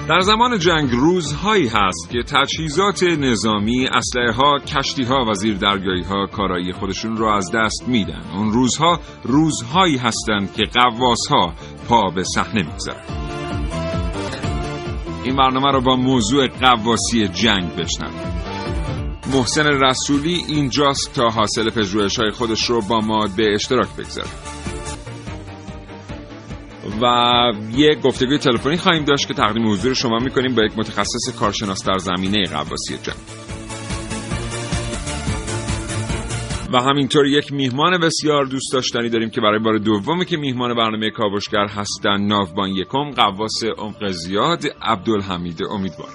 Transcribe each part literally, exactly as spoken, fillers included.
در زمان جنگ روزهایی هست که تجهیزات نظامی، اسلحه‌ها، کشتی‌ها و زیردریایی‌ها کارایی خودشون رو از دست میدن. اون روزها روزهایی هستند که غواص‌ها پا به صحنه میگذارن. این برنامه رو با موضوع غواصی جنگ بشنوید. محسن رسولی اینجاست تا حاصل پژوهش‌های خودش رو با ما به اشتراک بگذاره. و یک گفتگوی تلفنی خواهیم داشت که تقدیم حضور شما می‌کنیم با یک متخصص کارشناس در زمینه غواصی جنگ. و همینطور یک میهمان بسیار دوست داشتنی داریم که برای بار دومی که میهمان برنامه کاوشگر هستن، ناوبان یکم غواص عمق زیاد عبدالحمید امیدوار.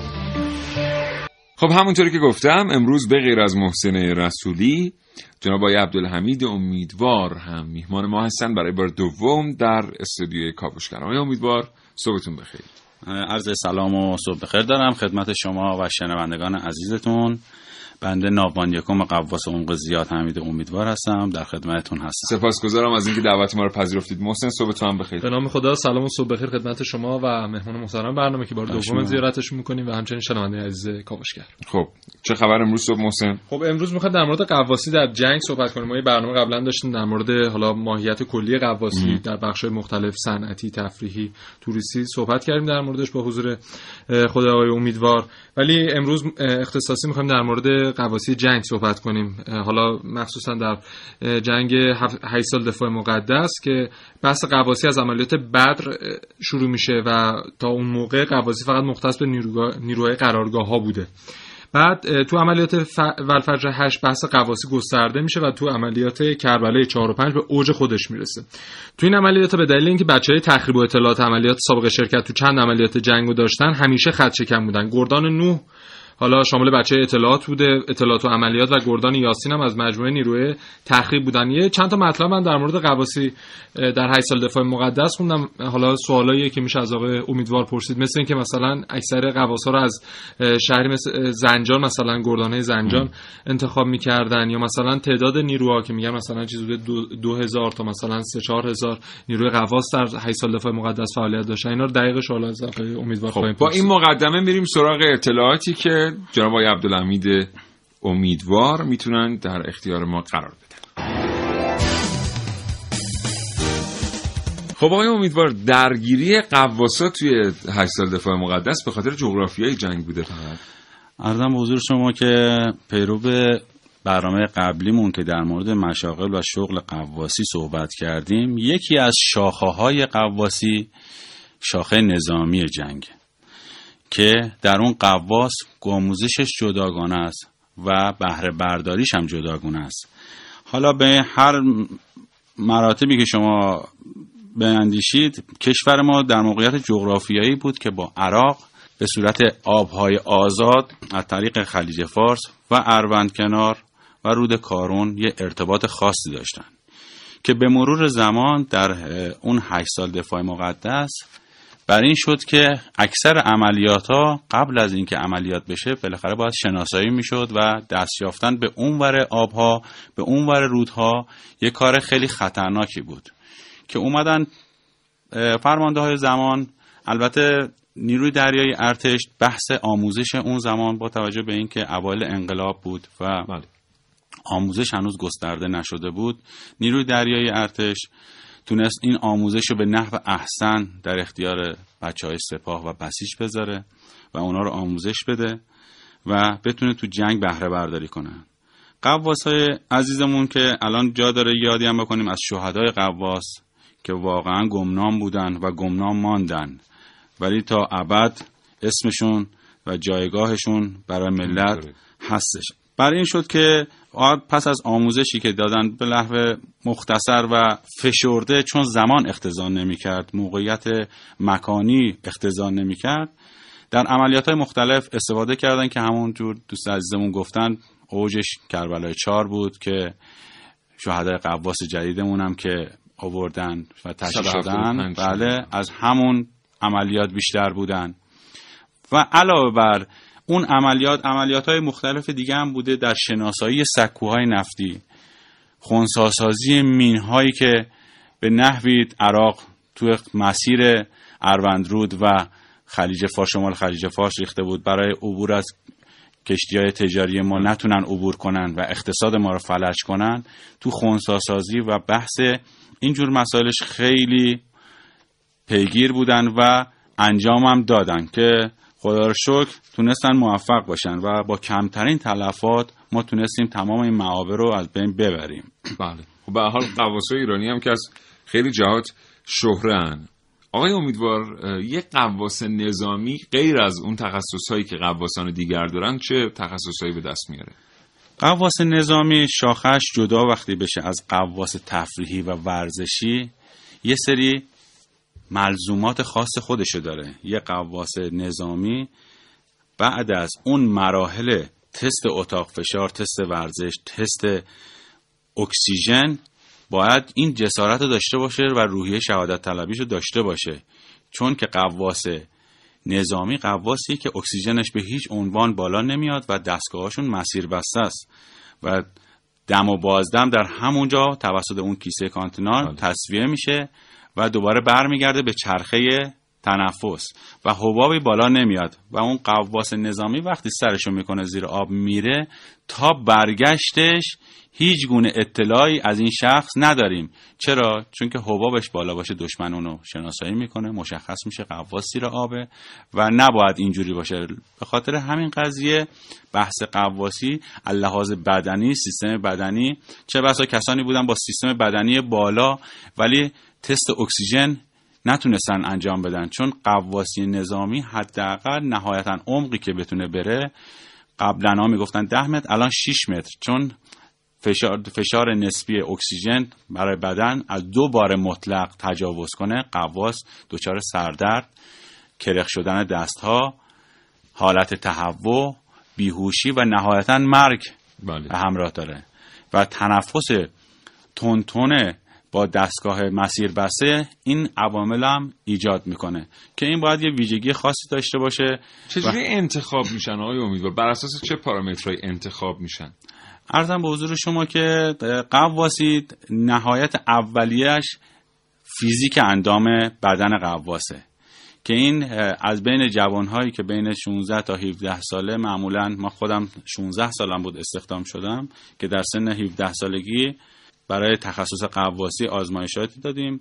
خب همونطوری که گفتم امروز به غیر از محسن رسولی، جناب آقای عبدالحمید امیدوار هم میهمان ما هستن برای بار دوم در استودیوی کاوشگر. آقای امیدوار صبحتون بخیر. عرض سلام و صبح بخیر دارم خدمت شما و شنوندگان عزیزتون. بنده ناوبان یکم غواص عمق زیاد حمید امیدوار هستم، در خدمتتون هستم. سپاسگزارم از اینکه دعوت ما رو پذیرفتید. محسن صبحتون هم بخیر. به نام خدا سلام و صبح بخیر خدمت شما و مهمان محترم برنامه که بار دوم زیارتش می‌کنیم و همچنین شنونده عزیز کاوشگر. خب چه خبر امروز صبح محسن؟ خب امروز می‌خوام در مورد غواصی در جنگ صحبت کنیم. ما یه برنامه قبلا داشتیم در مورد حالا ماهیت کلی غواصی ام. در بخش‌های مختلف صنعتی، تفریحی، توریستی صحبت کردیم در موردش با حضور خود آقای امیدوار، ولی امروز اختصاصی می‌خوایم در مورد غواصی جنگ صحبت کنیم. حالا مخصوصا در جنگ هشت سال دفاع مقدس که بحث غواصی از عملیات بدر شروع میشه و تا اون موقع غواصی فقط مختص به نیروهای قرارگاه ها بوده. بعد تو عملیات ولفجر هشت بحث غواصی گسترده میشه و تو عملیات کربلای چهار و پنج به اوج خودش میرسه. تو این عملیات به دلیل اینکه بچهای تخریب و اطلاعات عملیات سابقه شرکت تو چند عملیات جنگو داشتن، همیشه خط شکن بودن. گردان نوح حالا شامل بچه اطلاعات بوده، اطلاعات و عملیات، و گردان یاسین هم از مجموعه نیروی تخریب بودن. یه چند تا مطلب من در مورد غواصی در هشت سال دفاع مقدس خوندم. حالا سوالایی که میشه از آقای امیدوار پرسید، مثل این که مثلا اکثر غواصا رو از شهری مثل زنجان، مثلا گردانه زنجان انتخاب می‌کردن، یا مثلا تعداد نیروها که میگن مثلا چیز بوده دو, دو هزار تا مثلا سه چهار هزار نیروی غواص در هشت سال دفاع مقدس فعالیت داشتن. اینا رو دقیق سوال از آقای امیدوار خب با این مقدمه میریم سراغ اطلاعاتی که جناب آقای عبدالحمید امیدوار میتونن در اختیار ما قرار بدن. خب آقای امیدوار، درگیری غواصا توی هشت سال دفاع مقدس به خاطر جغرافیای جنگ بوده فقط؟ عرضم به حضور شما که پیرو به برنامه قبلیمون که در مورد مشاغل و شغل غواصی صحبت کردیم، یکی از شاخه‌های غواصی شاخه نظامی جنگ که در اون غواص آموزشش جداگانه است و بهره برداریش هم جداگانه است. حالا به هر مراتبی که شما بیاندیشید، کشور ما در موقعیت جغرافیایی بود که با عراق به صورت آبهای آزاد از طریق خلیج فارس و اروندکنار و رود کارون یه ارتباط خاصی داشتن که به مرور زمان در اون هشت سال دفاع مقدس بر این شد که اکثر عملیات ها قبل از اینکه عملیات بشه بالاخره باید شناسایی میشد و دست یافتن به اونور آبها، به اونور رودها یک کار خیلی خطرناکی بود که اومدن فرمانده های زمان. البته نیروی دریایی ارتش بحث آموزش اون زمان با توجه به اینکه اوایل انقلاب بود و آموزش هنوز گسترده نشده بود، نیروی دریایی ارتش تونست این آموزش رو به نحو احسن در اختیار بچهای سپاه و بسیج بذاره و اونا رو آموزش بده و بتونه تو جنگ بهره برداری کنن. غواصای عزیزمون که الان جا داره یادی هم بکنیم از شهدای غواص که واقعا گمنام بودن و گمنام ماندن، ولی تا ابد اسمشون و جایگاهشون برای ملت هستش. برای این شد که پس از آموزشی که دادن به نحو مختصر و فشرده، چون زمان اختزان نمی کرد، موقعیت مکانی اختزان نمی کرد، در عملیات های مختلف استفاده کردن که همونجور دوست عزیزمون گفتن اوجش کربلای چهار بود که شهدای غواص جدیدمون هم که آوردن و تشریح شدن، بله، از همون عملیات بیشتر بودن. و علاوه بر اون عملیات عملیات‌های مختلف دیگه هم بوده در شناسایی سکوهای نفتی، خنثی‌سازی مین‌هایی که به نحوی عراق توی مسیر اروندرود و خلیج فارس، شمال خلیج فارس ریخته بود برای عبور از کشتی‌های تجاری ما نتونن عبور کنن و اقتصاد ما رو فلج کنن. تو خنثی‌سازی و بحث اینجور مسائلش خیلی پیگیر بودن و انجام هم دادن که خدا رو شکر تونستن موفق باشن و با کمترین تلفات ما تونستیم تمام این معابر رو از بین ببریم. بله. خب به هر حال غواصای ایرانی هم که از خیلی جهات شهره‌اند. آقای امیدوار، یک غواص نظامی غیر از اون تخصصایی که غواصان دیگر دارن چه تخصصایی به دست میاره؟ غواص نظامی شاخش جدا وقتی بشه از غواص تفریحی و ورزشی یه سری ملزومات خاص خودشو داره. یه غواص نظامی بعد از اون مراحل تست اتاق فشار، تست ورزش، تست اکسیژن باید این جسارت رو داشته باشه و روحیه شهادت طلبیش رو داشته باشه، چون که غواص نظامی غواصی که اکسیژنش به هیچ عنوان بالا نمیاد و دستگاهاشون مسیر بسته است و دم و بازدم در همونجا توسط اون کیسه کانتینار تصفیه میشه و دوباره برمیگرده به چرخه تنفس و حبابی بالا نمیاد و اون غواص نظامی وقتی سرشو میکنه زیر آب میره تا برگشتش هیچ گونه اطلاعی از این شخص نداریم. چرا؟ چون که حبابش بالا باشه دشمن اونو شناسایی میکنه، مشخص میشه غواص زیر آبه و نباید اینجوری باشه. به خاطر همین قضیه بحث غواصی لحاظ بدنی، سیستم بدنی، چه بسا کسانی بودن با سیستم بدنی بالا ولی تست اکسیژن نتونستن انجام بدن، چون غواصی نظامی حداقل نهایتا عمقی که بتونه بره قبلا ها میگفتن ده متر، الان شش متر، چون فشار, فشار نسبی اکسیژن برای بدن از دو بار مطلق تجاوز کنه غواص دچار سردرد، کرخ شدن دستها، حالت تهوع، بیهوشی و نهایتا مرگ بله. به همراه داره و تنفس تونتونه با دستگاه مسیر بسته این عوامل هم ایجاد میکنه که این باید یه ویژگی خاصی داشته باشه. چجوری و... انتخاب میشن آقای امیدوار؟ بر اساس چه پارامترهای انتخاب میشن؟ عرضم به حضور شما که غواصی نهایت اولیه‌اش فیزیک اندام بدن غواصه که این از بین جوانهایی که بین شانزده تا هفده ساله، معمولا ما خودم شانزده سالم بود استخدام شدم که در سن هفده سالگی برای تخصص غواصی آزمایشاتی دادیم،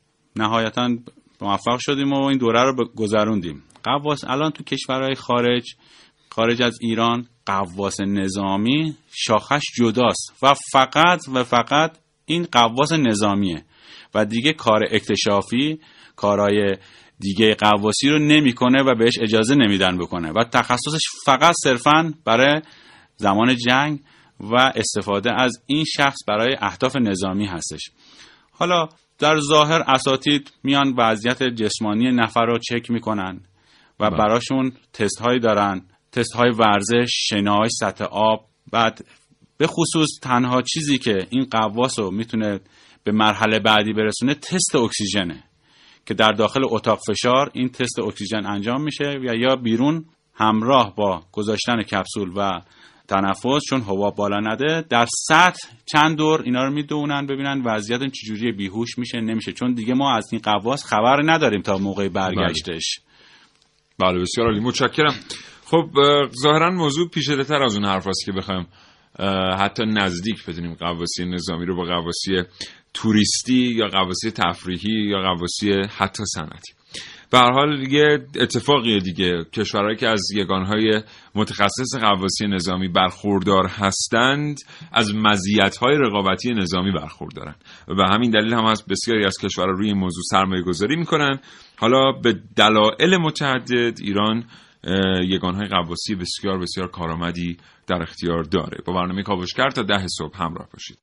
نهایتاً موفق شدیم و این دوره رو گذروندیم. غواص الان تو کشورهای خارج خارج از ایران غواص نظامی شاخش جداست و فقط و فقط این غواص نظامیه و دیگه کار اکتشافی، کارهای دیگه غواصی رو نمیکنه و بهش اجازه نمیدن بکنه و تخصصش فقط صرفاً برای زمان جنگ و استفاده از این شخص برای اهداف نظامی هستش. حالا در ظاهر اساتید میان وضعیت جسمانی نفر رو چک میکنن و براشون تست هایی دارن، تست های ورزش، شنای سطح آب. بعد به خصوص تنها چیزی که این غواص رو میتونه به مرحله بعدی برسونه تست اکسیژنه که در داخل اتاق فشار این تست اکسیژن انجام میشه و یا بیرون همراه با گذاشتن کپسول و تنفس، چون حباب بالا نده، در سطح چند دور اینا رو میدونن ببینن وضعیت چجوریه، بیهوش میشه نمیشه، چون دیگه ما از این غواص خبر نداریم تا موقع برگشتش. بله, بله بسیار عالی، متشکرم. خب ظاهرا موضوع پیچیده‌تر از اون حرف هست که بخوایم حتی نزدیک بدونیم غواصی نظامی رو با غواصی توریستی یا غواصی تفریحی یا غواصی حتی صنعتی. به هر حال یه اتفاقیه دیگه، کشورهایی که از یگانهای متخصص غواصی نظامی برخوردار هستند از مزیت‌های رقابتی نظامی برخوردارن و به همین دلیل هم از بسیاری از کشورها روی این موضوع سرمایه گذاری میکنن. حالا به دلایل متعدد ایران یگانهای غواصی بسیار بسیار کارآمدی در اختیار داره. با برنامه کاوشگر تا ده صبح همراه باشید.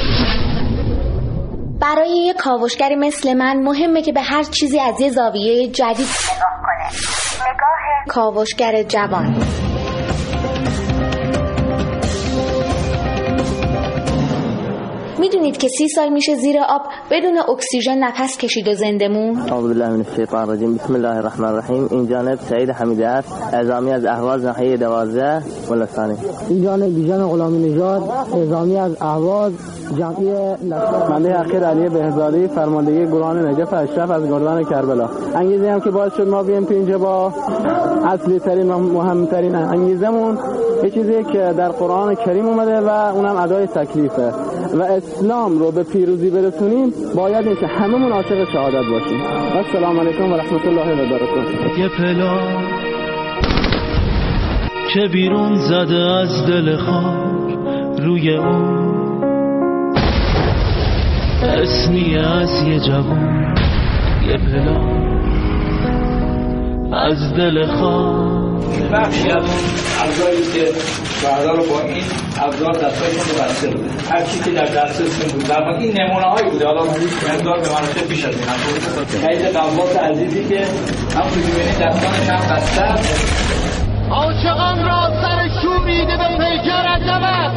برای یک کاوشگری مثل من مهمه که به هر چیزی از یه زاویه جدید نگاه کنه. نگاه کاوشگر جوان. میدونید که سی سال میشه زیر آب بدون اکسیژن نفس کشید و زنده موند؟ اعوذ بالله من الشیطان الرجیم. بسم الله الرحمن الرحیم. این جانب سعید حمیده است، اعزامی از اهواز ناحیه دوازده ولستانی. این جانب بیژن غلامی نژاد، اعزامی از اهواز جمعی لشکر. منده اخیر علی بهزادی، فرماندهی گروهان نجف اشرف از گردان کربلا. انگیزه هم که باعث شد ما بیایم تو اینجا با اصلی ترین و مهمترین انگیزمون یه چیزی که در قرآن کریم اومده و اونم ادای تکلیفه و اسلام رو به پیروزی برسونیم باید این که هممون عاشق شهادت باشیم. السلام علیکم و رحمت الله و برکاته. یه پلا که بیرون زده از دل خاک، روی اون اسمی از یه جوان، یه پلا از دل خاک. بخشی از ابزاری که شهدا رو با این ابزار دستایشون رو بسته بوده، هر چی که در دستشون بود. در واقع این نمونه هایی بوده، حالا مقدار به مناسب بیش از این هم خیلی قوات عزیزی که هم تو میبینید دستانش هم بسته است. عاشقان را سر شوریده به پیکر عجبت،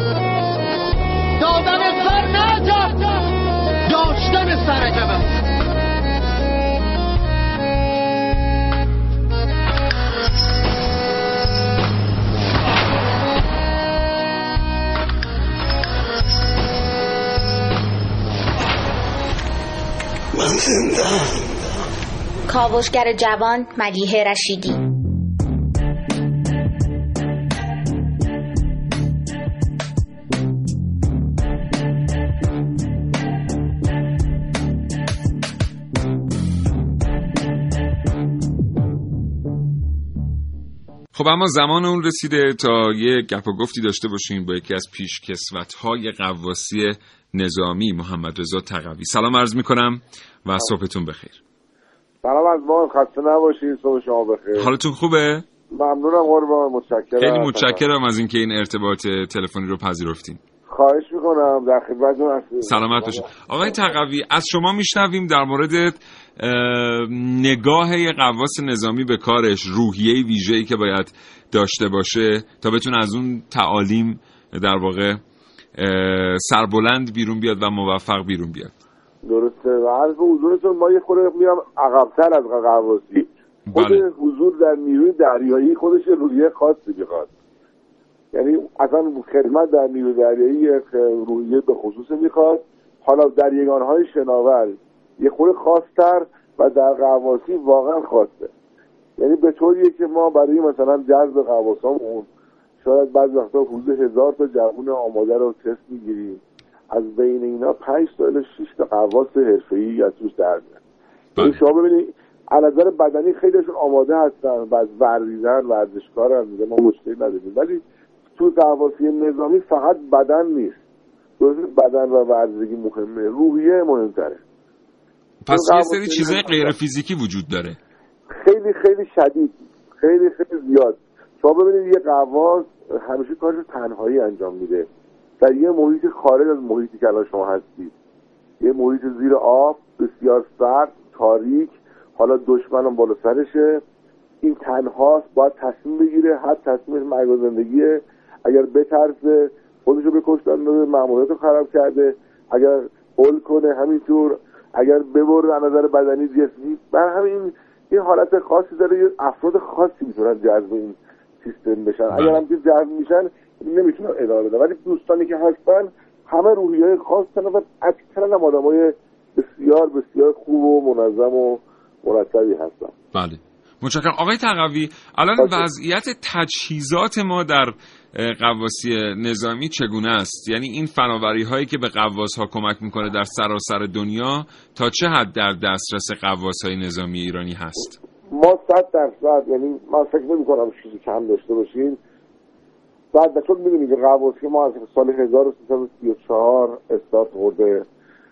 دادن سر نجات، داشتن سر عجبت. من زنده. کاوشگر جوان ملیحه رشیدی. خب اما زمان اون رسیده تا یه گپ و گفتی داشته باشیم با یکی از پیشکسوت‌های غواصی نظامی، محمد رضا تقوی. سلام عرض می‌کنم و صبحتون بخیر. سلام از ما، خسته نباشید، صبح شما بخیر. حالتون خوبه؟ ممنونم قربان، متشکرم. خیلی متشکرم از اینکه این ارتباط تلفنی رو پذیرفتین. خواهش میکنم، در خدمتتون هستم. سلامت باشید. آقای تقوی، از شما میشنویم در مورد نگاه غواص نظامی به کارش، روحیه ویژه‌ای که باید داشته باشه تا بتونه از اون تعالیم در واقع سربلند بیرون بیاد و موفق بیرون بیاد. درسته. و عرض به حضورتون ما یه خورده میام عقب‌تر از غواصی. خود بله. حضور در نیروی دریایی خودش روحیه خاصی میخواد. یعنی اصلا خدمت در نیروی دریایی روحیه به خصوص میخواد. حالا در یگانهای شناور یه خورده خاص‌تر و در غواصی واقعا خاصه. یعنی به طوریه که ما برای مثلا جذب غواصامون شاید بعضی وقتا حدود هزار تا جوون آماده رو تست میگیریم، از بین اینا پنج تا الی شش تا غواص حرفه‌ای از توش در میاد. این شما ببینید از نظر بدنی خیلیشون آماده هستن، بعد ورزیدن، ورزشکارن، میگه ما مشکلی نداریم، ولی تو غواصی نظامی فقط بدن نیست. درسته بدن و ورزشی مهمه، روحیه مهمتره. پس یه سری چیزای غیر فیزیکی وجود داره. خیلی خیلی شدید، خیلی خیلی زیاد. شما ببینید یه غواص همیشه کارش تنهایی انجام میده در یه محیط خارج از محیطی که الان شما هستید، یه محیط زیر آب بسیار سرد، تاریک، حالا دشمنم بالا سرشه، این تنهاست، باید تصمیم بگیره، هر تصمیمش مرگ و زندگیه. اگر بترسه خودشو به کشتن داده، ماموریتو خراب کرده، اگر هول کنه همینطور، اگر ببره از نظر بدنی جسمی. بر همین این حالت خاصی داره، یه افراد خاصی میتونن جذب این سیستم بشن. اگر هم که جذب میشن نمیتونن ادامه بدن، ولی دوستانی که هستن همه روحیه‌های خاص دارن و اکثرا هم آدمای بسیار بسیار خوب و منظم و مرتبی هستن. بله. متشکرم. آقای تقوی، الان وضعیت تجهیزات ما در غواصی نظامی چگونه است؟ یعنی این فناوری هایی که به غواص ها کمک میکنه در سراسر دنیا تا چه حد در دسترس غواص های نظامی ایرانی هست؟ ما صد درصد، یعنی من فکر نمی کنم چیزی کم داشته باشیم. بعد به طور میدونی که غواصی ما از سال هزار و سیصد و سی و چهار استارت خورده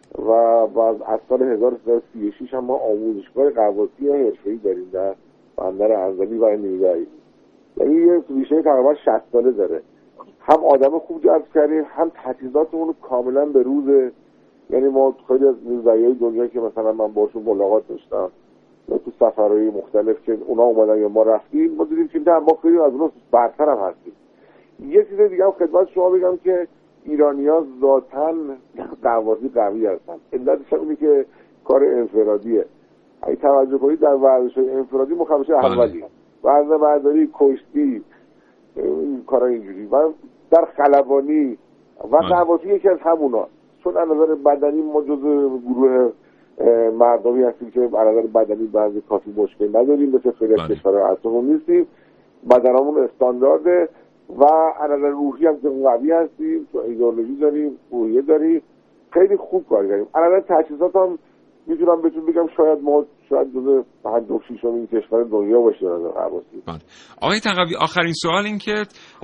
و بعد از سال هزار و سیصد و سی و شش هم ما آموزشگاه غواصی حرفه‌ای داریم در بندر انزلی و نیمه‌ای. یعنی یه ریشه تقریبا شصت ساله داره. هم آدم خوب جذب کردیم، هم تجهیزاتمون کاملا به روزه. یعنی ما خیلی از نیروهای دنیا که مثلا من باشون ملاقات داشتم یا تو سفرهای مختلف که اونا اومدن یا ما رفتیم، ما دیدیم که ما خیلی از اونها برتر هم هستیم. یه چیز دیگه هم خدمت شما بگم که ایرانی‌ها ذاتاً قواسی قوی هستن. علتش اینه که کار انفرادیه. اگه توجه کنید در ورزش‌های انفرادی مخمشه اولی، وزنه برداری، کشتی، کارا اینجوری، و در خلبانی و قواسی یکی از همونا. چون از نظر بدنی ما جزو گروه مردمی هستیم که از نظر بدنی بعضی کافی مشکل نداریم، مثل خیلی از کشورها اصلا نیستیم، بدنمون استاندارده و از نظر روحی هم که قوی هستیم، ایدئولوژی داریم، روحیه داریم، خیلی خوب کار کردیم. از نظر تجهیزات هم میتونم بهتون بگم شاید ما شاید جزو پنجم ششم این کشور دنیا باشیم از نظر قواسی. آقای تقوی، آخرین سوال این که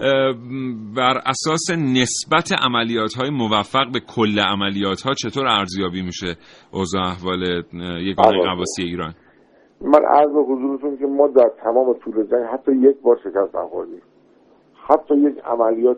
بر اساس نسبت عملیات‌های موفق به کل عملیات‌ها چطور ارزیابی میشه اوضاع احوال یگان قواسی ایران؟ من عرض به حضورتون که ما در تمام طول جنگ حتی یک بار شکست نخوردیم، حتی یک عملیات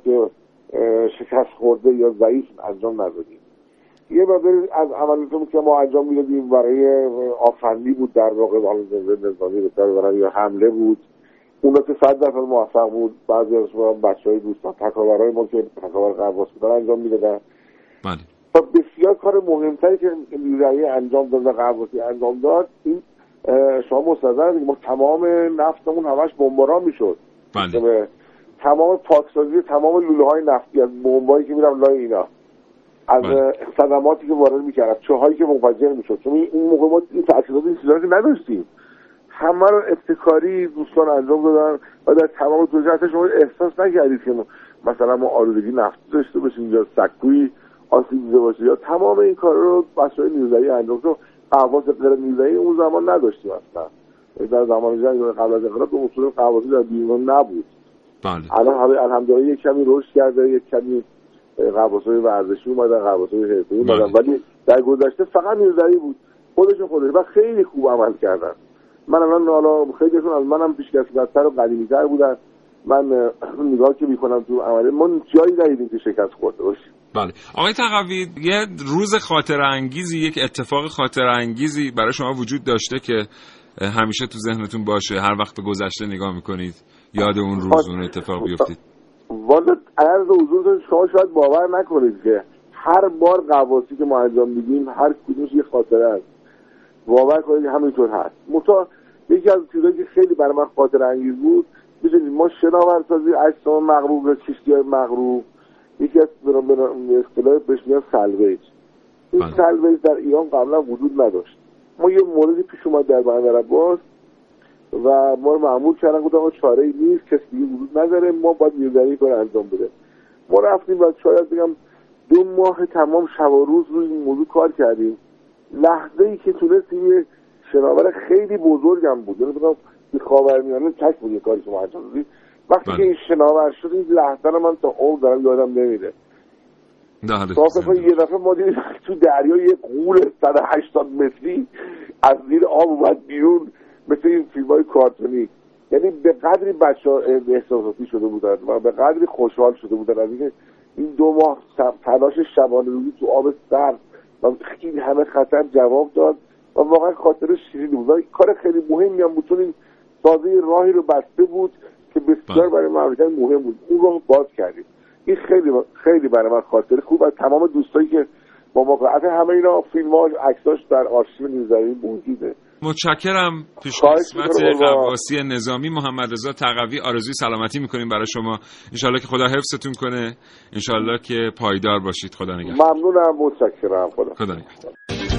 شکست خورده یا ضعیف انجام ندادیم. یه مقداری از عملیاتمون که ما انجام میدادیم برای آفندی بود، در واقع حالا زنده نظامی به کار ببرن یا حمله بود، اونا که صد درصد موفق بود. بعضی از بچهای دوستان تکاورای ما که تکاور قواس بودن انجام میدادن. بله. و بسیار کار مهمتری که نیروی انجام داد و قواسی انجام داد، این شما مستحضرید ما تمام نفتمون همش بمباران میشد. بله. تمام پاکسازی تمام لوله‌های نفتی از بمبایی که میرم لای اینا، از صدماتی که وارد میکرد، چاهایی که منفجر میشد، چون این موقع ما این تأسیسات این چیزا که نداشتیم، همه رو ابتکاری دوستان انجام دادن و در تمام توجیهات شما احساس نکردید که مثلا ما آلودگی نفتی داشته باشیم یا سکویی آسیب دیده باشه، یا تمام این کارا رو بچه‌های نیروزایی انجام دادن. قواس غیر نیروزایی اون زمان نداشتیم اصلا. در زمان جنگ قبل از انقلاب به اصول قواسی در بیرون نبود. بله. الان الحمدلله یک کمی رشد کرده، یک کمی قواسای ورزشی اومدن، قواسای حرفه‌ای اومدن، ولی در گذشته فقط نیروزایی بود، خودشون خودش و خیلی خوب عمل کردن. من الان حالا خیلیشون از منم پیشکسوت‌تر و قدیمی‌تر بودن. من نگاه که می‌کنم تو عمل ما جایی ندیدیم که شکست خورده باشیم. بله. آقای تقوی، یه روز خاطره انگیزی، یک اتفاق خاطره انگیزی برای شما وجود داشته که همیشه تو ذهنتون باشه، هر وقت به گذشته نگاه می‌کنید یاد اون روز اون اتفاق بیفتید؟ والا عرض حضورتون شما شاید باور نکنید که هر بار قواسی که ما انجام میدیم هر کدومش یه خاطره است. باور کنید همینطور هست. متا یکی از چیزایی که خیلی برای من خاطره انگیز بود، ببینید ما شناورسازی اجسام مغروق و کشتی‌های مغروق، یکی از به اصطلاح بهش میگن سالویج. این سالویج در ایران قبلا وجود نداشت. ما یه موردی پیش اومد در بندر عباس و ما رو مأمور کردن، گفتن آقا چاره‌ای نیست، کسی دیگه وجود نداره، ما باید نیروزایی کار انجام بده. ما رفتیم و شاید بگم دو ماه تمام شب و روز روی این موضوع کار کردیم. لحظه‌ای که تونستیم یه شناور خیلی بزرگم بود، یعنی بگم این خاورمیانه تک بود یه کاری که ما انجام دادیم. وقتی که این شناور شد این لحظه رو من تا عمر دارم یادم نمیره. صافه یه دفعه ما دیدیم تو دریا یه غول صد و هشتاد متری از زیر آب اومد بیرون، مثل این فیلم‌های کارتونی. یعنی به قدری بچه‌ها احساساتی شده بودن و به قدری خوشحال شده بودن از اینکه این دو ماه تلاش شبانه روزی تو آب سرد و خیلی همه خطر جواب داد و واقعا خاطر شیرینی بود. کار خیلی مهمی هم بود، چون این سازه راهی رو بسته بود که بسیار برای مملکت مهم بود، اون رو باز کردیم. این خیلی خیلی برای من خاطر خوب از تمام دوستایی که با موقعیت همه اینا فیلم‌ها عکساش در آرشیو نیروزایی موجوده. متشکرم. پیشکسوت قواسی نظامی محمد رضا تقوی، آرزوی سلامتی میکنیم برای شما. انشالله که خدا حفظتون کنه، انشالله که پایدار باشید. خدا نگهدار. ممنونم، متشکرم. خدا خدا نگهدار.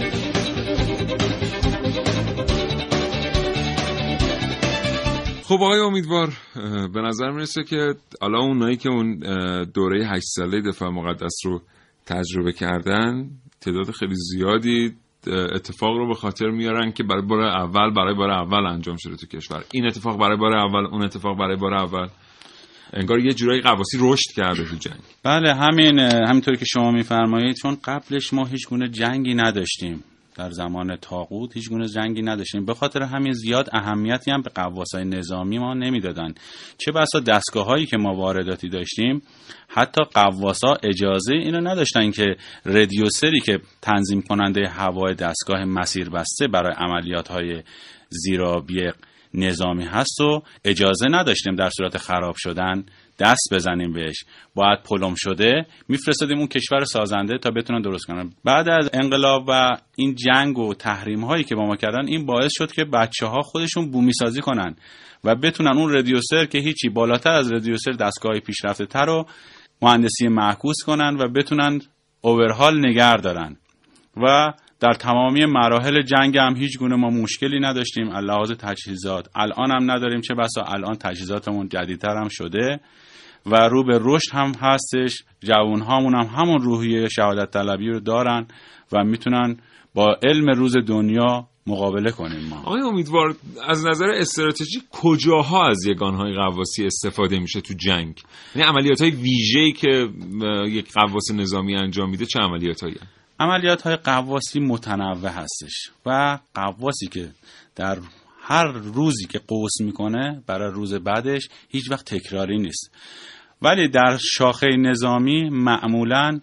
خب آقای امیدوار، به نظر میرسه که حالا اونایی که اون دوره هشت ساله دفاع مقدس رو تجربه کردن تعداد خیلی زیادی اتفاق رو به خاطر میارن که برای بار اول برای بار اول انجام شده تو کشور. این اتفاق برای بار اول، اون اتفاق برای بار اول. انگار یه جورایی قواسی رشد کرده تو جنگ. بله، همین همینطوری که شما میفرمایید، چون قبلش ما هیچ گونه جنگی نداشتیم. در زمان طاغوت هیچ گونه جنگی نداشتیم، به خاطر همین زیاد اهمیتی هم به قواسای نظامی ما نمیدادن. چه بسا دستگاه‌هایی که ما وارداتی داشتیم، حتی قواسا اجازه اینو نداشتن که رادیوسری که تنظیم کننده هوای دستگاه مسیربسته برای عملیات‌های زیرآبی نظامی هست و اجازه نداشتیم در صورت خراب شدن دست بزنیم بهش، باید پلم شده میفرستادیم اون کشور سازنده تا بتونن درست کنن. بعد از انقلاب و این جنگ و تحریم هایی که با ما کردن، این باعث شد که بچه ها خودشون بومی سازی کنن و بتونن اون رادیوسر که هیچی بالاتر از رادیوسر دستگاه پیشرفته تر رو مهندسی معکوس کنن و بتونن اوورهال نگه دارن. و در تمامی مراحل جنگ هم هیچ گونه ما مشکلی نداشتیم از لحاظ تجهیزات. الان هم نداریم، چه بسا الان تجهیزاتمون جدیدتر هم شده و رو به رشد هم هستش. جوانهامون هم همون روحیه شهادت طلبی رو دارن و میتونن با علم روز دنیا مقابله کنیم. ما آقای امیدوار، از نظر استراتژی کجاها از یگانهای غواصی استفاده میشه تو جنگ؟ یعنی عملیات‌های ویژه‌ای که یک غواص نظامی انجام میده چه عملیاتایی؟ عملیات‌های غواصی متنوع هستش و غواصی که در هر روزی که قوس میکنه برای روز بعدش هیچ وقت تکراری نیست. ولی در شاخه نظامی معمولاً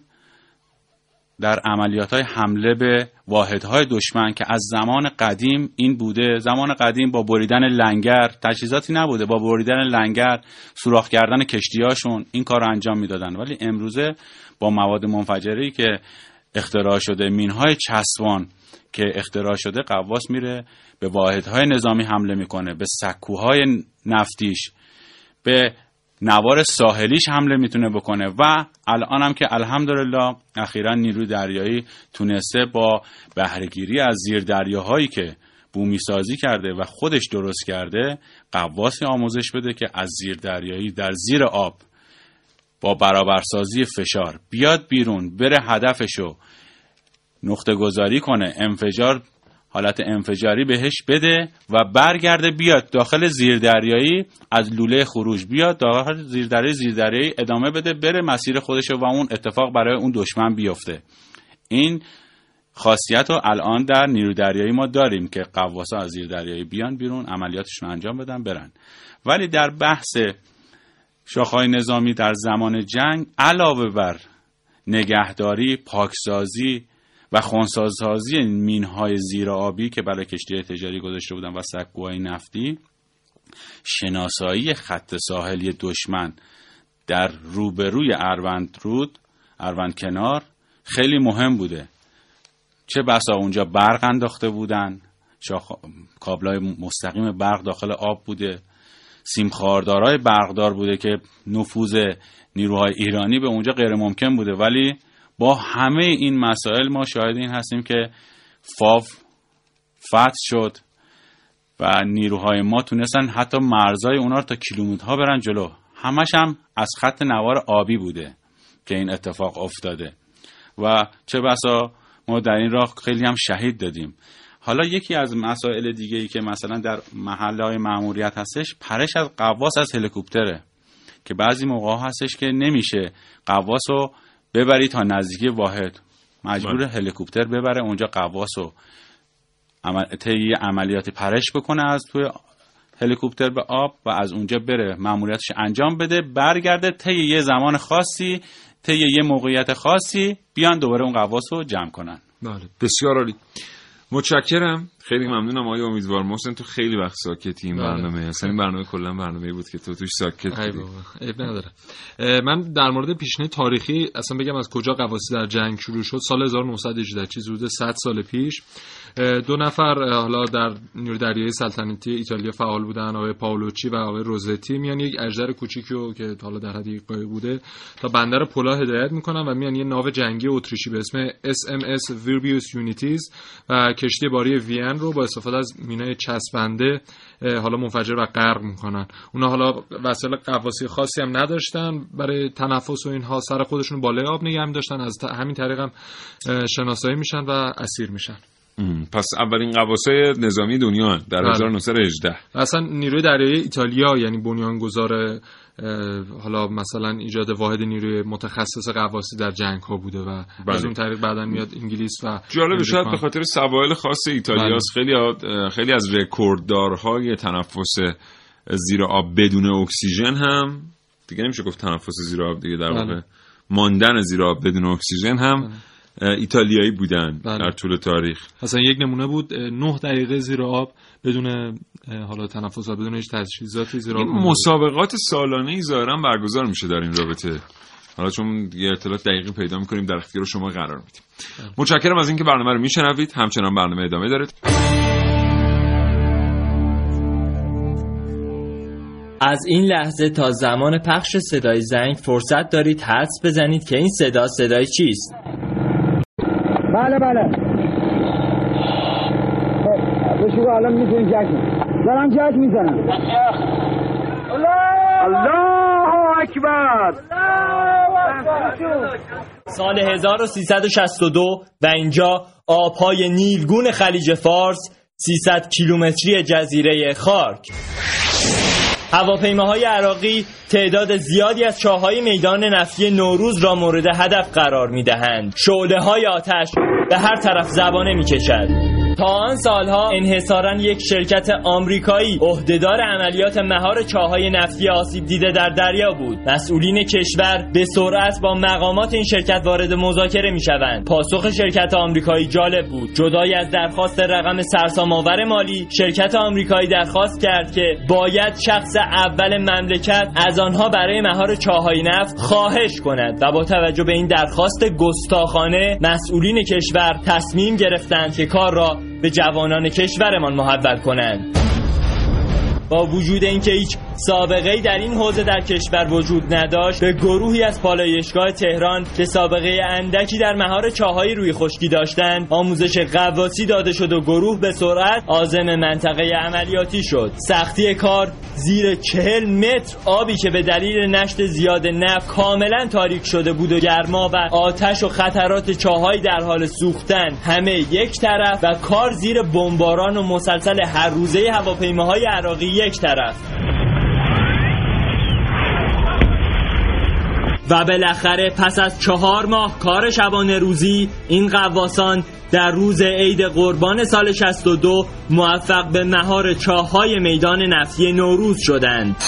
در عملیات‌های حمله به واحدهای دشمن که از زمان قدیم این بوده، زمان قدیم با بریدن لنگر، تجهیزاتی نبوده، با بریدن لنگر، سوراخ کردن کشتی‌هاشون این کار رو انجام میدادن. ولی امروزه با مواد منفجری که اختراع شده، مین‌های چسبان که اختراع شده، غواص میره به واحدهای نظامی حمله میکنه، به سکوهای نفتیش، به نوار ساحلیش حمله میتونه بکنه. و الان هم که الحمدلله اخیراً نیروی دریایی تونسته با بهره‌گیری از زیردریاهایی که بومی سازی کرده و خودش درست کرده، غواصی آموزش بده که از زیردریایی در زیر آب با برابرسازی فشار بیاد بیرون، بره هدفشو نقطه گذاری کنه، انفجار حالت انفجاری بهش بده و برگرده بیاد داخل زیردریایی، از لوله خروج بیاد داخل زیردریایی زیردریایی ادامه بده، بره مسیر خودشو و اون اتفاق برای اون دشمن بیفته. این خاصیت رو الان در نیروی دریایی ما داریم که غواصا از زیردریایی بیان بیرون، عملیاتشون انجام بدن، برن. ولی در بحث شاخه‌های نظامی در زمان جنگ علاوه بر نگهداری، پاکسازی و خنثی‌سازی مین‌های زیرآبی که برای کشتی تجاری گذاشته بودن و سکوهای نفتی، شناسایی خط ساحلی دشمن در روبروی اروند رود، اروند کنار خیلی مهم بوده. چه بسا اونجا برق انداخته بودن، شاخ... کابلای مستقیم برق داخل آب بوده، سیمخواردارای برقدار بوده که نفوذ نیروهای ایرانی به اونجا غیر ممکن بوده. ولی با همه این مسائل ما شاهد این هستیم که فاو فتح شد و نیروهای ما تونستن حتی مرزای اونا رو تا کیلومترها برن جلو. همش هم از خط نوار آبی بوده که این اتفاق افتاده و چه بسا ما در این راه خیلی هم شهید دادیم. حالا یکی از مسائل دیگه ای که مثلا در محله‌های مأموریت هستش، پرش از غواص از هلیکوپتره که بعضی موقع هستش که نمیشه غواص رو ببری تا نزدیکی واحد، مجبور هلیکوپتر ببره اونجا غواص رو عمل... طی عملیات پرش بکنه از توی هلیکوپتر به آب و از اونجا بره مأموریتش انجام بده، برگرده طی یه زمان خاصی، طی یه موقعیت خاصی بیان دوباره اون غواص رو جمع کنن. بله، بسیار عالی. متشکرم، خیلی ممنونم آقای امیدوار محسن. تو خیلی وقت ساکتی این برنامه، اصلا این برنامه کلا برنامه‌ای بود که تو توش ساکت بودی. عیب نداره. من در مورد پیشینه تاریخی اصلا بگم از کجا غواصی در جنگ شروع شد. سال هزار و نهصد و هجده، چیز حدود صد سال پیش، دو نفر حالا در نیروی دریایی سلطنتی ایتالیا فعال بودن، آقای پاولوچی و آقای روزتی، میان یک اژدر کوچیکو که حالا در حد یک قایق بوده تا بندر پولا هدایت میکنن و میان یه ناو جنگی اتریشی به اسم اس ام اس ویربیوس یونیتیز و کشتی باری وین رو با استفاده از مینای چسبنده حالا منفجر و غرق میکنن. اونا حالا وسایل غواصی خاصی هم نداشتن برای تنفس و اینها، سر خودشون بالای آب نگه می‌داشتن، از همین طریق هم شناسایی میشن و اسیر میشن. پس اولین غواصای نظامی دنیا در بله. هزار و نهصد و هجده اصلا نیروی دریایی ایتالیا یعنی بنیانگذار حالا مثلا ایجاد واحد نیروی متخصص غواصی در جنگ ها بوده و بله. از اون طریق بعداً میاد انگلیس و جالب شاید به خاطر سواحل خاص ایتالیاست. بله. خیلی خیلی از رکورددارهای تنفس زیر آب بدون اکسیژن هم دیگه نمیشه گفت تنفس زیر آب دیگه، در واقع بله. ماندن زیر آب بدون اکسیژن هم بله. ایتالیایی بودن بله. در طول تاریخ. مثلا یک نمونه بود نه دقیقه زیر آب بدون حالا تنفسات، بدون هیچ تجهیزاتی زیر آب. مسابقات سالانه‌ای ظاهرا برگزار میشه در این رابطه. حالا چون یه اطلاعات دقیقی پیدا می‌کنیم در اختیار شما قرار میدیم. متشکرم از اینکه برنامه رو میشنوید. همچنان برنامه ادامه داره. از این لحظه تا زمان پخش صدای زنگ فرصت دارید حدس بزنید که این صدا صدای چیست؟ بله بله. بشو الان میتونی جک دارم جک میزنم. الله اکبر. سال هزار و سیصد و شصت و دو و اینجا آبهای نیلگون خلیج فارس، سیصد کیلومتری جزیره خارک. هواپیماهای عراقی تعداد زیادی از چاه‌های میدان نفتی نوروز را مورد هدف قرار می‌دهند. شعله‌های آتش به هر طرف زبانه می‌کشد. تا آن سالها انحصاراً یک شرکت آمریکایی عهدهدار عملیات مهار چاه‌های نفتی آسیب دیده در دریا بود. مسئولین کشور به سرعت با مقامات این شرکت وارد مذاکره می‌شوند. پاسخ شرکت آمریکایی جالب بود. جدای از درخواست رقم سرسام‌آور مالی، شرکت آمریکایی درخواست کرد که باید شخص اول مملکت از آنها برای مهار چاه‌های نفت خواهش کند و با توجه به این درخواست گستاخانه مسئولین کشور تصمیم گرفتند که کار را به جوانان کشورمان محول کنند. با وجود اینکه هیچ سابقه‌ای در این حوزه در کشور وجود نداشت، به گروهی از پالایشگاه تهران که سابقه اندکی در مهار چاه‌های روی خشکی داشتند آموزش غواصی داده شد و گروه به سرعت عازم منطقه عملیاتی شد. سختی کار زیر چهل متر آبی که به دلیل نشت زیاد نفت کاملا تاریک شده بود و گرما و آتش و خطرات چاه‌های در حال سوختن همه یک طرف و کار زیر بمباران و مسلسل هر روزه هواپیماهای عراقی یک طرف. و بالاخره پس از چهار ماه کار شبانه روزی این غواصان در روز عید قربان سال شصت و دو موفق به مهار چاه‌های میدان نفتی نوروز شدند.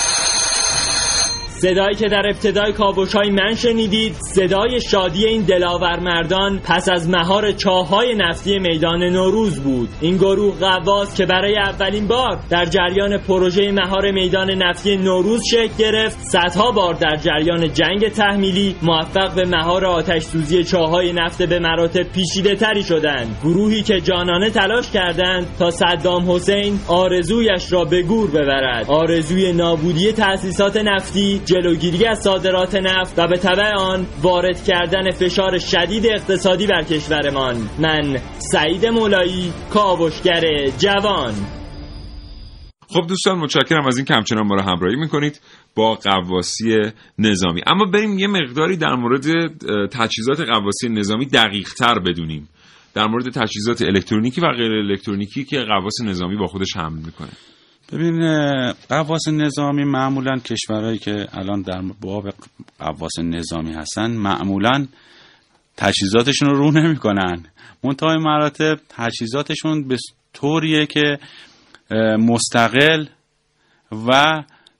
صدایی که در ابتدای کاوش‌های من شنیدید صدای شادی این دلاور مردان پس از مهار چاه‌های نفتی میدان نوروز بود. این گروه غواص که برای اولین بار در جریان پروژه مهار میدان نفتی نوروز شکل گرفت، صدها بار در جریان جنگ تحمیلی موفق به مهار آتش سوزی چاه‌های نفت به مراتب پیچیده‌تری شدند. گروهی که جانانه تلاش کردند تا صدام حسین آرزویش را به گور ببرد، آرزوی نابودی تأسیسات نفتی، جلوگیری از صادرات نفت و به تبع آن وارد کردن فشار شدید اقتصادی بر کشورمان. من سعید مولایی، کاوشگر جوان. خب دوستان متشکرم از این که همچنان ما را همراهی میکنید با غواصی نظامی. اما بریم یه مقداری در مورد تجهیزات غواصی نظامی دقیق تر بدونیم، در مورد تجهیزات الکترونیکی و غیر الکترونیکی که غواص نظامی با خودش حمل میکنه. ببین غواص نظامی معمولا کشورهایی که الان در باب غواص نظامی هستن معمولا تجهیزاتشون رو رو نمی کنن. منتهای مراتب تجهیزاتشون به طوریه که مستقل و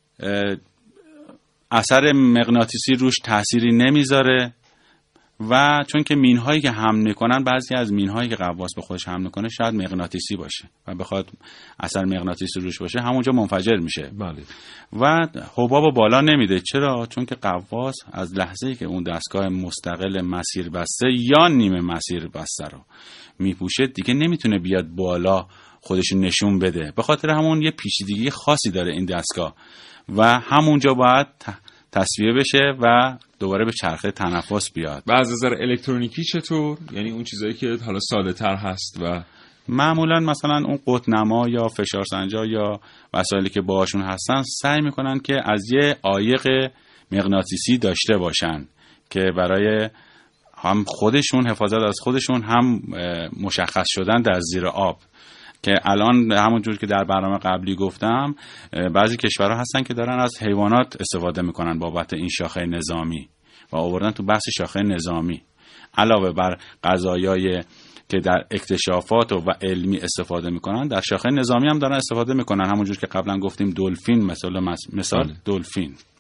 اثر مغناطیسی روش تأثیری نمیذاره و چون که مین‌هایی که حمل می‌کنن، بعضی از مین‌هایی که غواص به خودش حمل می‌کنه شاید مغناطیسی باشه و بخواد اثر مغناطیسی روش باشه همونجا منفجر میشه. بله. و حباب بالا نمیده. چرا؟ چون که غواص از لحظه‌ای که اون دستگاه مستقل مسیر بسته یا نیمه مسیر بسته رو میپوشه دیگه نمیتونه بیاد بالا خودش نشون بده. به خاطر همون یه پیچیدگی خاصی داره این دستگاه و همونجا باید تصفیه بشه و دوباره به چرخه تنفس بیاد. و از نظر الکترونیکی چطور؟ یعنی اون چیزایی که حالا ساده تر هست و معمولا مثلا اون قطب‌نما یا فشارسنجا یا وسایلی که باهاشون هستن سعی میکنن که از یه عایق مغناطیسی داشته باشن که برای هم خودشون حفاظت از خودشون هم مشخص شدن در زیر آب، که الان همونجور که در برنامه قبلی گفتم بعضی کشورها هستن که دارن از حیوانات استفاده میکنن بابت این شاخه نظامی و آوردن تو بحث شاخه نظامی علاوه بر قضایای که در اکتشافات و علمی استفاده میکنن، در شاخه نظامی هم دارن استفاده میکنن. همونجور که قبلا گفتیم دلفین مثلا مثال دلفین.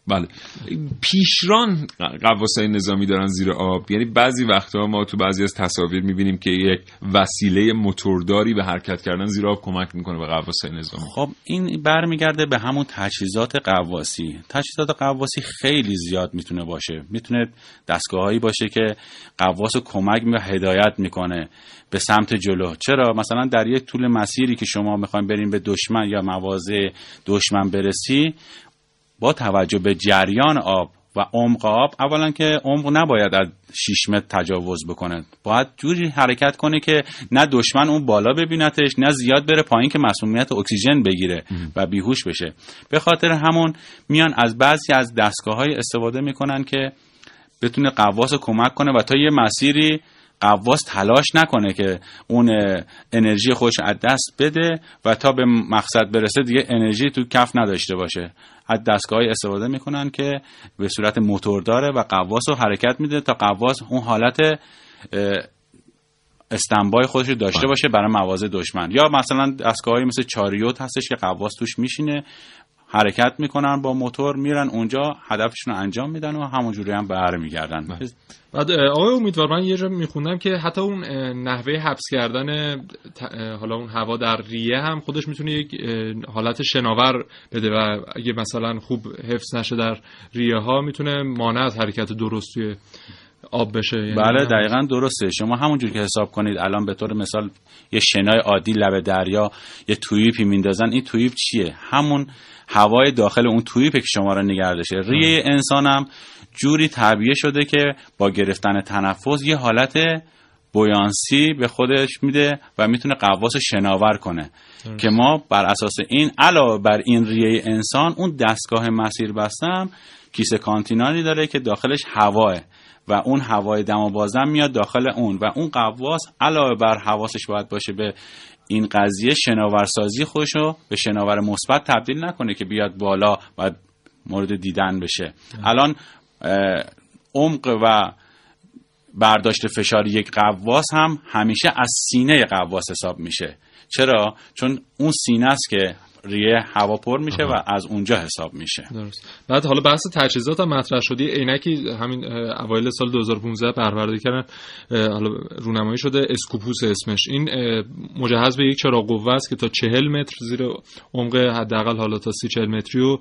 بله. پیشران غواصای نظامی دارن زیر آب، یعنی بعضی وقتها ما تو بعضی از تصاویر میبینیم که یک وسیله موتورداری به حرکت کردن زیر آب کمک میکنه به غواصای نظامی. خب این برمیگرده به همون تجهیزات غواصی. تجهیزات غواصی خیلی زیاد میتونه باشه. میتونه دستگاهایی باشه که غواص رو کمک و هدایت میکنه به سمت جلو. چرا؟ مثلا در یک طول مسیری که شما میخواین برین به دشمن یا مواضع دشمن برسی، با توجه به جریان آب و عمق آب، اولا که عمق نباید از شش متر تجاوز بکنه، باید جوری حرکت کنه که نه دشمن اون بالا ببینتش نه زیاد بره پایین که مسمومیت اکسیژن بگیره و بیهوش بشه. به خاطر همون میان از بعضی از دستگاه‌های استفاده میکنن که بتونه غواص کمک کنه و تا یه مسیری غواص تلاش نکنه که اون انرژی خودش از دست بده و تا به مقصد برسه دیگه انرژی تو کف نداشته باشه. از دستگاهی استفاده میکنن که به صورت موتور داره و غواص رو حرکت میده تا غواص اون حالت استنبای خودش رو داشته باشه برای مواضع دشمن. یا مثلا دستگاهی مثل چاریوت هستش که غواص توش میشینه، حرکت میکنن با موتور، میرن اونجا هدفشون رو انجام میدن و همونجوری هم برمیگردن. بعد آقای امیدوار، من یه جا میخوندم که حتی اون نحوه حبس کردن حالا اون هوا در ریه هم خودش میتونه یک حالت شناور بده و اگه مثلا خوب حفظ نشه در ریه ها میتونه مانع از حرکت درست توی آب بشه. یعنی بله دقیقاً درسته. شما همونجور که حساب کنید الان به طور مثال یه شنای عادی لب دریا یه توییپی میندازن، این توییپ چیه؟ همون هوای داخل اون توییپه که شما رو نگه داشته. ریه انسان هم جوری تعبیه شده که با گرفتن تنفس یه حالت بویانسی به خودش میده و میتونه غواص شناور کنه درست. که ما بر اساس این علاوه بر این ریه انسان اون دستگاه مسیر بستم کیسه کانتیناری داره که داخلش هواه و اون هوای دم بازم میاد داخل اون و اون غواص علاوه بر حواسش باید باشه به این قضیه شناورسازی خودشو به شناور مثبت تبدیل نکنه که بیاد بالا و مورد دیدن بشه. الان عمق و برداشت فشار یک غواص هم همیشه از سینه غواص حساب میشه. چرا؟ چون اون سینه است که ریه هوا پر میشه آها. و از اونجا حساب میشه. درست. بعد حالا بحث تجهیزات هم مطرح شده. عینکی همین اوایل سال دو هزار و پانزده پرورداری کردن، حالا رونمایی شده، اسکوپوس اسمش. این مجهز به یک چراغ قوه است که تا چهل متر زیر عمق حداقل حالا تا سی چهل متری رو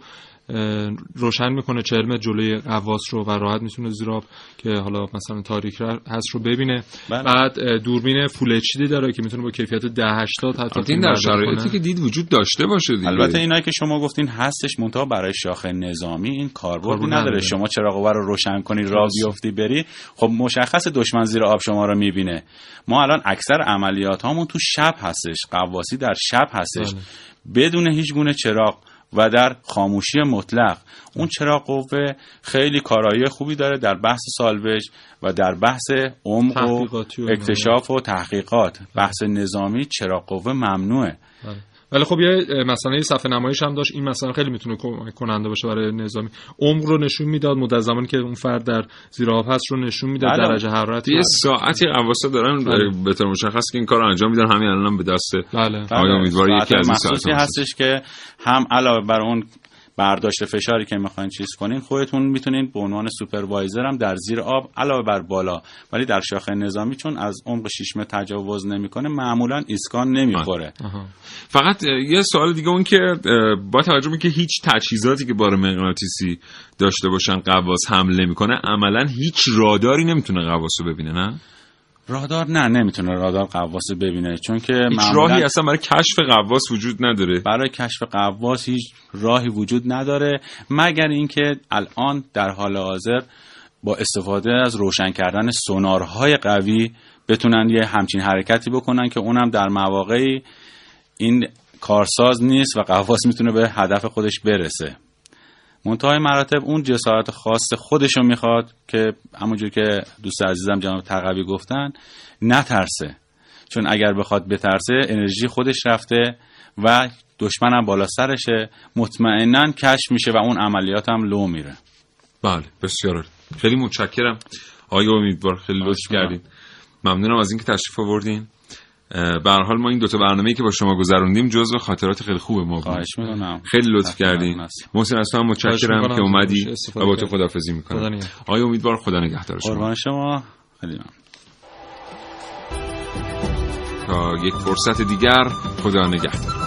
روشن میکنه، چهل متر جلوی غواص رو و راحت میتونه زیر آب که حالا مثلا تاریک هست رو ببینه. بله. بعد دوربین فول اچ دی داره که میتونه با کیفیت ده هشتاد حتی این در شرایطی که دید وجود داشته باشه دیگه. البته اینایی که شما گفتین هستش، منتها برای شاخه نظامی این کاربردی نداره. نداره. شما چراغ قوه رو روشن کنی راه بیفتی بری، خب مشخص دشمن زیر آب شما رو میبینه. ما الان اکثر عملیات هامون تو شب هستش، غواصی در شب هستش. بله. بدون هیچ گونه چراغ و در خاموشی مطلق. اون چراغ قوه خیلی کارایی خوبی داره در بحث سالویج و در بحث عمق و اکتشاف و تحقیقات. بحث نظامی چراغ قوه ممنوعه. ولی خب یه مثلا یه صفحه نمایش هم داشت، این مثلا خیلی میتونه کمک کننده باشه برای نظامی. عمق رو نشون میداد، مدت زمانی که اون فرد در زیر آب هست رو نشون میداد، درجه حرارت. یه ساعتی غواصا دارن به طور مشخص که این کارو انجام میدن. همین الانم هم به دست بله. آقای امیدوار یکی از این ساعتی هستش که هم علاوه بر اون برداشت فشاری که میخواین چیز کنین، خودتون میتونین به عنوان سوپروایزر هم در زیر آب علاوه بر بالا، ولی در شاخه نظامی چون از عمق شش متر تجاوز نمیکنه معمولا ایسکان نمیخوره. فقط یه سوال دیگه، اون که با توجه به که هیچ تجهیزاتی که بار مغناطیسی داشته باشن غواص حمله نمیکنه، عملا هیچ راداری نمیتونه غواصو ببینه. نه رادار نه نمیتونه رادار غواص ببینه، چون که هیچ راهی اصلا برای کشف غواص وجود نداره. برای کشف غواص هیچ راهی وجود نداره مگر اینکه الان در حال حاضر با استفاده از روشن کردن سونارهای قوی بتونن یه همچین حرکتی بکنن که اونم در مواقعی این کارساز نیست و غواص میتونه به هدف خودش برسه. منتهای مراتب اون جسارت خاص خودشو میخواد که همونجور که دوست عزیزم جناب تقوی گفتن نترسه، چون اگر بخواد بترسه انرژی خودش رفته و دشمنم بالا سرشه، مطمئناً کشف میشه و اون عملیات هم لو میره. بله بسیار خیلی متشکرم آقای امیدوار، خیلی لطف کردین. ممنونم از اینکه تشریف آوردین. به هر حال ما این دو تا برنامه‌ای که با شما گذروندیم جزو خاطرات خیلی خوب ما بود. خواهش می‌کنم. خیلی لطف کردین. محسن از تو هم متشکرم که اومدی و با تو خداحافظی می‌کنم. آقای امیدوار خدا نگهدار شما. قربان شما. خیلی ممنون. تا یک فرصت دیگر، خدا نگهدار.